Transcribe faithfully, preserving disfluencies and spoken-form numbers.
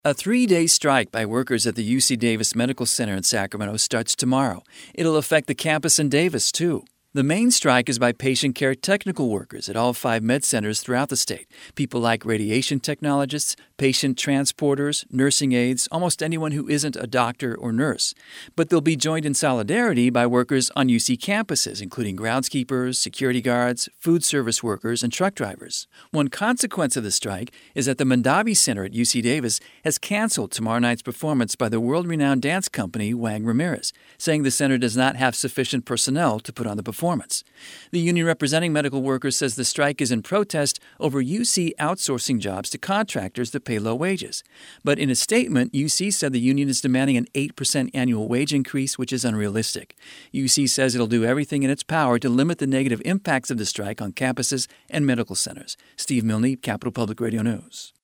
A three-day strike by workers at the U C Davis Medical Center in Sacramento starts tomorrow. It'll affect the campus in Davis, too. The main strike is by patient care technical workers at all five med centers throughout the state. People like radiation technologists, patient transporters, nursing aides, almost anyone who isn't a doctor or nurse. But they'll be joined in solidarity by workers on U C campuses, including groundskeepers, security guards, food service workers, and truck drivers. One consequence of the strike is that the Mondavi Center at U C Davis has canceled tomorrow night's performance by the world-renowned dance company Wang Ramirez, saying the center does not have sufficient personnel to put on the performance. Performance. The union representing medical workers says the strike is in protest over U C outsourcing jobs to contractors that pay low wages. But in a statement, U C said the union is demanding an eight percent annual wage increase, which is unrealistic. U C says it'll do everything in its power to limit the negative impacts of the strike on campuses and medical centers. Steve Milne, Capital Public Radio News.